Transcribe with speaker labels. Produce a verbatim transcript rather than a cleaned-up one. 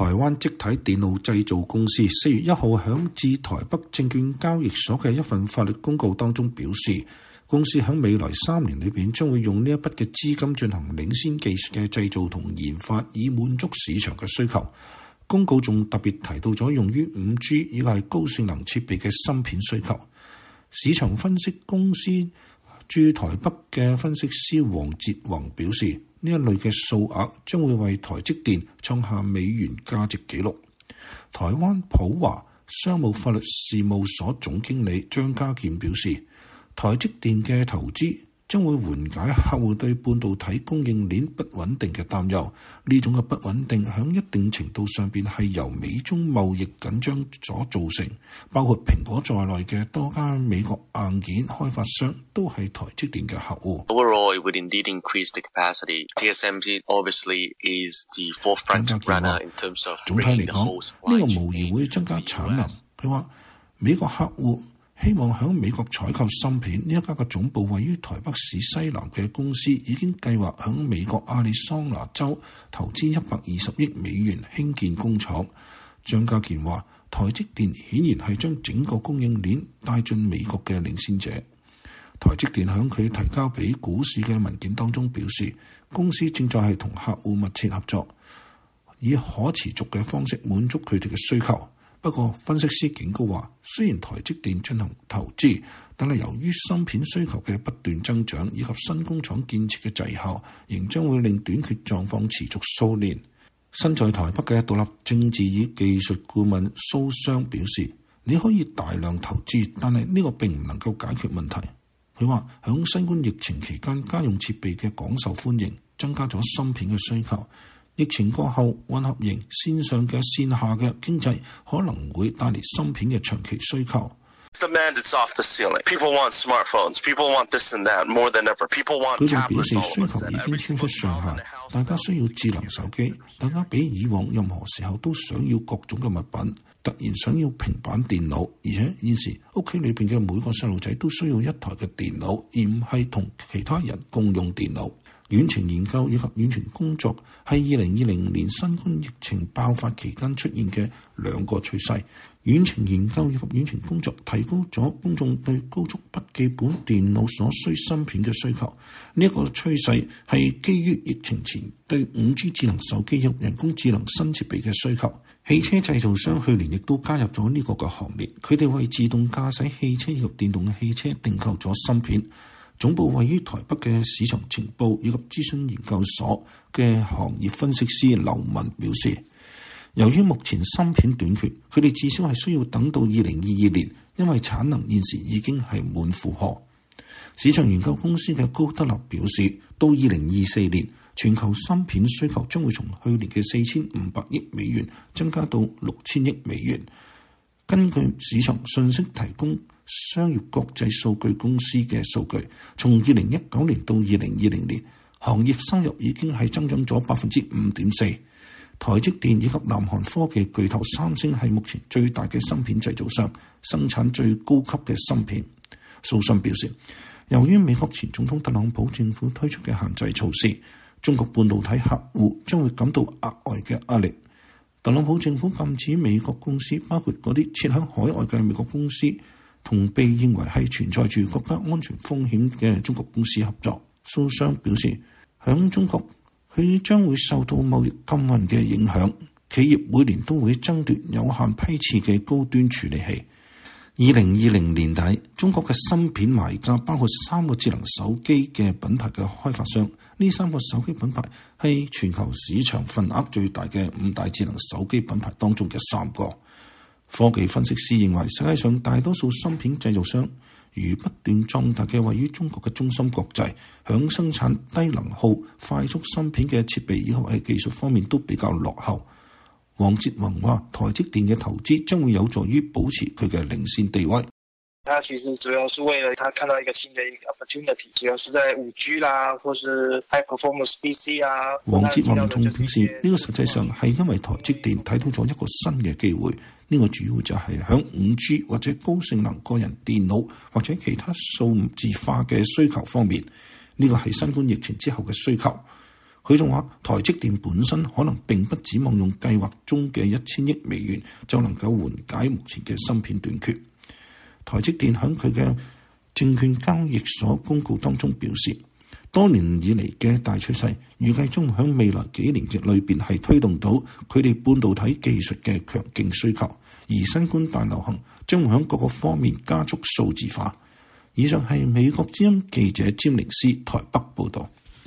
Speaker 1: 台灣積體電路製造公司四月一號響致台北證券交易所嘅一份法律公告當中表示，公司喺未來三年裏邊將會用呢一筆嘅資金進行領先技術嘅製造同研發，以滿足市場嘅需求。公告仲特別提到咗用於五 G 以及係高性能設備嘅芯片需求。市場分析公司駐台北嘅分析師黃哲宏表示，呢一類嘅數額將會為台積電創下美元價值紀錄。台灣普華商務法律事務所總經理張家健表示，台積電嘅投資將會緩解客戶對半導體供應鏈不穩定嘅擔憂。呢種嘅不穩定喺一定程度上邊係由美中貿易緊張所造成，包括蘋果在內嘅多家美國硬件開發商都係台積電嘅客戶。
Speaker 2: Overall, it would indeed increase the capacity. T S M C obviously is the forefront runner in terms of
Speaker 1: 總體嚟講，呢個無疑會增加產能。佢話美國客戶希望喺美國採購芯片，呢一家嘅總部位於台北市西南嘅公司已經計劃喺美國亞利桑那州投資一百二十億美元興建工廠。張家健話，台積電顯然係將整個供應鏈帶進美國嘅領先者。台積電喺佢提交俾股市嘅文件當中表示，公司正在係同客戶密切合作，以可持續嘅方式滿足佢哋嘅需求。不過，分析師警告話，雖然台積電進行投資，但係由於芯片需求嘅不斷增長以及新工廠建設嘅滯後，仍將會令短缺狀況持續數年。身在台北嘅獨立政治與技術顧問蘇湘表示，你可以大量投資，但係呢個並唔能夠解決問題。佢話，響新冠疫情期間，家用設備嘅廣受歡迎，增加咗芯片嘅需求。疫情過後，混合型線上嘅線下嘅經濟可能會帶嚟芯片嘅長期需求。佢仲表示，需求已經超出上限，大家需要智能手機，大家比以往任何時候都想要各種嘅物品，突然想要平板電腦，而且現時屋企裏邊嘅每個細路仔都需要一台嘅電腦，而唔係同其他人共用電腦。遠程研究以及遠程工作係二零二零年新冠疫情爆發期間出現嘅兩個趨勢。遠程研究以及遠程工作提高咗公眾對高速筆記本電腦所需芯片嘅需求。呢、這、一個趨勢係基於疫情前對五 G 智能手機及人工智能新設備嘅需求。汽車製造商去年亦都加入咗呢個嘅行列，佢哋為自動駕駛汽車以及電動嘅汽車訂購咗芯片。總部位於台北嘅市場情報以及諮詢研究所嘅行業分析師劉文表示，由於目前芯片短缺，佢哋至少係需要等到二零二二年，因為產能現時已經係滿負荷。市場研究公司嘅高德立表示，到二零二四年，全球芯片需求將會從去年嘅四千五百億美元增加到六千億美元。根據市場信息提供商業國際數據公司嘅數據，從二零一九年到二零二零年，行業收入已經係增長咗百分之五點四。台積電以及南韓科技巨頭三星係目前最大嘅芯片製造商，生產最高級嘅芯片。蘇珊表示，由於美國前總統特朗普政府推出嘅限制措施，中國半導體客戶將會感到額外嘅壓力。特朗普政府禁止美國公司，包括嗰啲設喺海外嘅美國公司，同被認為係存在住國家安全風險嘅中國公司合作。蘇商表示，響中國佢將會受到貿易禁運嘅影響，企業每年都會爭奪有限批次嘅高端處理器。二零二零年底，中國嘅芯片賣家包括三個智能手機嘅品牌嘅開發商，呢三個手機品牌係全球市場份額最大嘅五大智能手機品牌當中嘅三個。科技分析師認為，世界上大多數芯片製造商如不斷壯大嘅位於中國嘅中芯國際，響生產低能耗快速芯片嘅設備以及係技術方面都比較落後。黃哲宏話，台積電嘅投資將會有助於保持佢嘅領先地位。
Speaker 3: 他其實主要是為了他看到一個新的一個 opportunity， 主要是在五 G 啦，或是 high performance P C 啊。
Speaker 1: 黃哲宏仲表示，呢、這個實際上係因為台積電睇到咗一個新嘅機會，呢、這個主要就係響五 G 或者高性能個人電腦或者其他數字化嘅需求方面，呢、這個係新冠疫情之後嘅需求。 佢仲話台積電本身可能並不指望用計劃中嘅一千億美元就能夠緩解目前嘅芯片短缺。台積電喺佢嘅證券交易所公告當中表示，多年以嚟嘅大趨勢預計將喺未來幾年嘅裏邊係推動到佢哋半導體技術嘅強勁需求，而新冠大流行將會喺各個方面加速數字化。以上係美國之音記者詹寧斯台北報導。